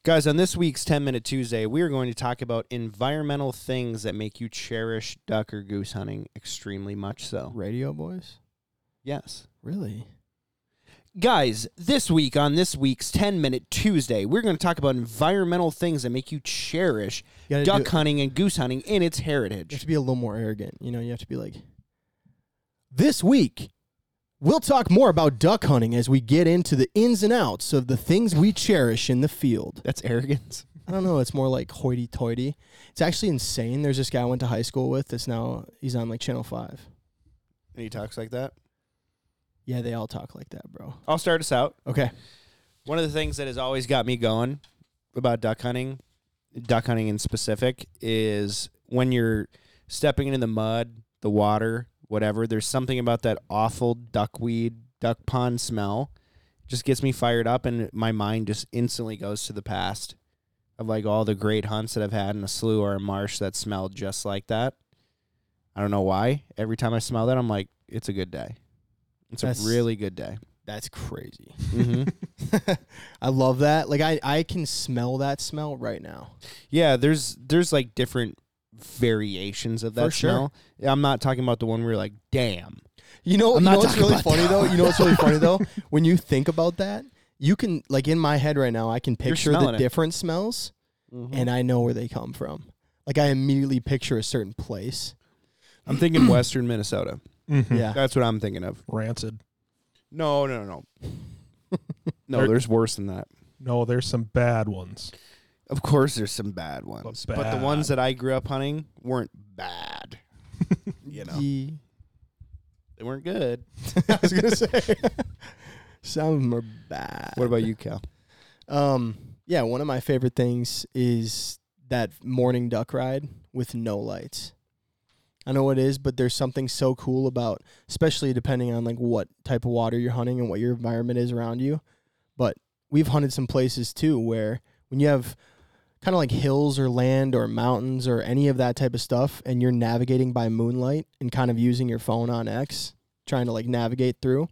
Guys, on this week's 10-Minute Tuesday, we are going to talk about environmental things that make you cherish duck or goose hunting extremely much so. Radio boys? Yes. Really? Guys, this week on this week's 10-Minute Tuesday, we're going to talk about environmental things that make you cherish duck hunting and goose hunting in its heritage. You have to be a little more arrogant. You know, you have to be like, this week, we'll talk more about duck hunting as we get into the ins and outs of the things we cherish in the field. That's arrogance. I don't know. It's more like hoity-toity. It's actually insane. There's this guy I went to high school with that's now, he's on like Channel 5. And he talks like that? Yeah, they all talk like that, bro. I'll start us out. Okay. One of the things that has always got me going about duck hunting in specific, is when you're stepping into the mud, the water, whatever, there's something about that awful duckweed, duck pond smell. Just gets me fired up, and my mind just instantly goes to the past of like all the great hunts that I've had in a slough or a marsh that smelled just like that. I don't know why. Every time I smell that, I'm like, it's a good day. It's a really good day. That's crazy. Mm-hmm. I love that. Like, I can smell that smell right now. Yeah, there's like different variations of that For sure. smell. I'm not talking about the one where you're like, damn. You know what's really funny, though? You know what's really funny, though? When When you think about that, you can, like, in my head right now, I can picture the different smells, and I know where they come from. Like, I immediately picture a certain place. I'm thinking western Minnesota. Mm-hmm. Yeah. That's what I'm thinking of. Rancid. No. No, there's worse than that. No, there's some bad ones. Of course there's some bad ones. But the ones that I grew up hunting weren't bad. You know. They weren't good. I was going to say. Some of them are bad. What about you, Cal? Yeah, one of my favorite things is that morning duck ride with no lights. I know what it is, but there's something so cool about, especially depending on like what type of water you're hunting and what your environment is around you. But we've hunted some places too where when you have kind of like hills or land or mountains or any of that type of stuff, and you're navigating by moonlight and kind of using your phone on X, trying to like navigate through.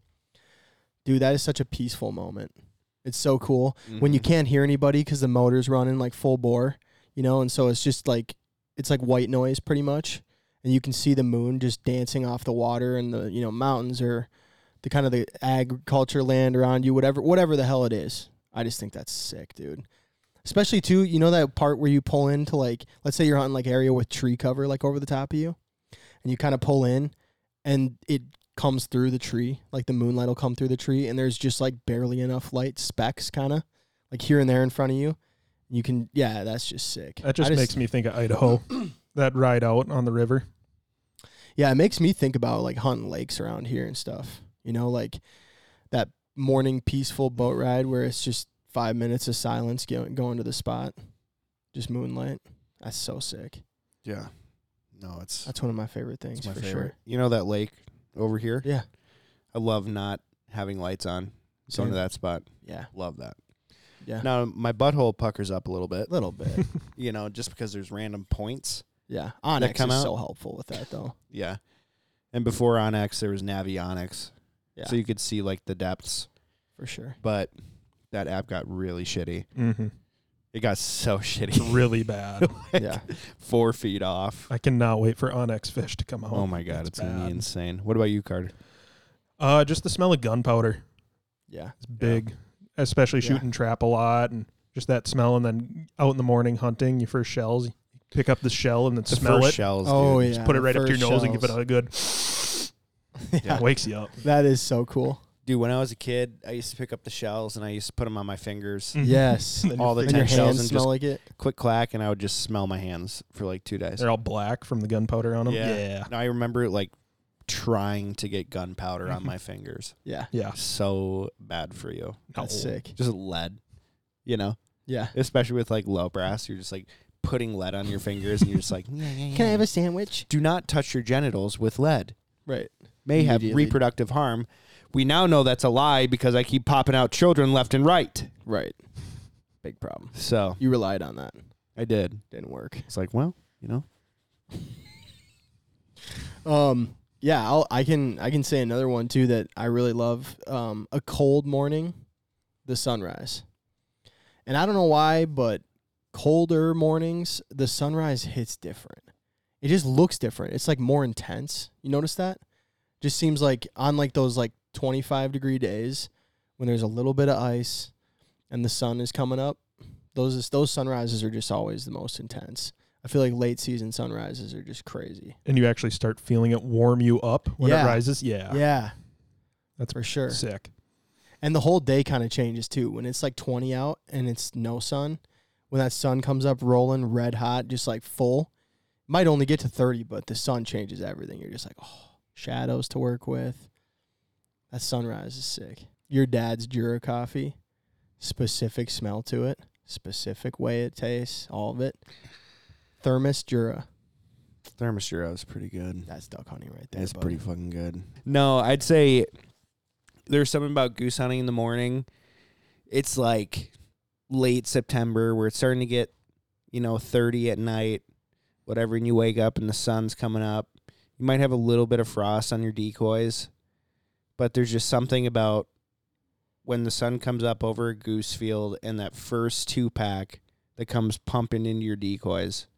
Dude, that is such a peaceful moment. It's so cool when you can't hear anybody because the motor's running like full bore, you know, and so it's just like, it's like white noise pretty much. And you can see the moon just dancing off the water and the, you know, mountains or the kind of the agriculture land around you, whatever the hell it is. I just think that's sick, dude. Especially too, you know that part where you pull into like, let's say you're hunting like area with tree cover like over the top of you, and you kind of pull in and it comes through the tree, like the moonlight will come through the tree, and there's just like barely enough light specks kind of like here and there in front of you. You can, yeah, that's just sick. That just makes me think of Idaho. That ride out on the river. Yeah, it makes me think about like hunting lakes around here and stuff. You know, like that morning peaceful boat ride where it's just 5 minutes of silence going to the spot. Just moonlight. That's so sick. Yeah. No, that's one of my favorite things for sure. You know that lake over here? Yeah. I love not having lights on. Going to that spot. Yeah. Love that. Yeah. Now, my butthole puckers up a little bit. Bit. You know, just because there's random points. Yeah. Onyx is so helpful with that, though. Yeah. And before Onyx, there was Navionics. Yeah. So you could see, like, the depths. For sure. But that app got really shitty. Mm-hmm. It got so shitty. Really bad. Like, yeah. 4 feet off. I cannot wait for Onyx fish to come out. Oh, my God. It's going to be insane. What about you, Carter? Just the smell of gunpowder. Yeah. It's big. Especially shooting trap a lot, and just that smell, and then out in the morning hunting, your first shells, you pick up the shell and then smell it. Shells, oh, dude. yeah. Just put it right up to your nose and give it a good... Yeah. Wakes you up. That is so cool. Dude, when I was a kid, I used to pick up the shells and I used to put them on my fingers. Yes. All the And your 10 shells hands and smell just like it. click clack, and I would just smell my hands for like 2 days. They're all black from the gunpowder on them. Yeah. And I remember like trying to get gunpowder on my fingers. Yeah. Yeah. So bad for you. That's sick. Just lead, you know? Yeah. Especially with like low brass, you're just like putting lead on your fingers and you're just like, Can I have a sandwich? Do not touch your genitals with lead. Right. May have reproductive harm. We now know that's a lie because I keep popping out children left and right. Right. Big problem. So you relied on that. I did. Didn't work. It's like, well, you know. Yeah, I can say another one too that I really love. A cold morning, the sunrise. And I don't know why, but colder mornings, the sunrise hits different. It just looks different. It's like more intense. You notice that? Just seems like on like those like 25-degree days when there's a little bit of ice and the sun is coming up, those sunrises are just always the most intense. I feel like late season sunrises are just crazy. And you actually start feeling it warm you up when it rises? Yeah. Yeah. That's for sure. Sick. And the whole day kind of changes too. When it's like 20 out and it's no sun, when that sun comes up rolling red hot, just like full, might only get to 30, but the sun changes everything. You're just like, oh, shadows to work with. That sunrise is sick. Your dad's Jura coffee, specific smell to it, specific way it tastes, all of it. Thermos Jura. Thermos Jura is pretty good. That's duck hunting right there. It's buddy. pretty fucking good. No, I'd say there's something about goose hunting in the morning. It's like late September where it's starting to get, 30 at night, whatever, and you wake up and the sun's coming up. You might have a little bit of frost on your decoys, but there's just something about when the sun comes up over a goose field and that first 2-pack that comes pumping into your decoys.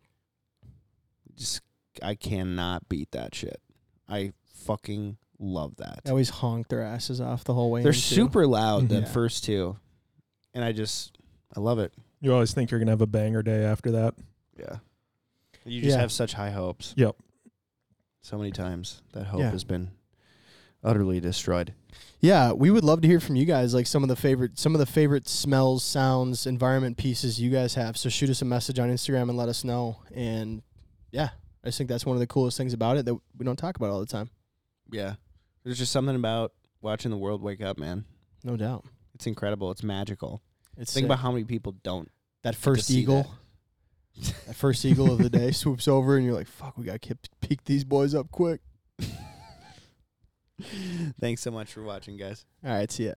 Just, I cannot beat that shit. I fucking love that. They always honk their asses off the whole way. They're super loud, the Yeah. first two. And I love it. You always think you're going to have a banger day after that. Yeah. You just Yeah. have such high hopes. Yep. So many times that hope Yeah. has been utterly destroyed. Yeah, we would love to hear from you guys, like some of the favorite smells, sounds, environment pieces you guys have. So shoot us a message on Instagram and let us know. And yeah, I just think that's one of the coolest things about it that we don't talk about all the time. Yeah. There's just something about watching the world wake up, man. No doubt. It's incredible. It's magical. It's Think sick. about how many people don't. that first see eagle. That first eagle of the day swoops over and you're like, fuck, we got to peek these boys up quick. Thanks so much for watching, guys. All right, see ya.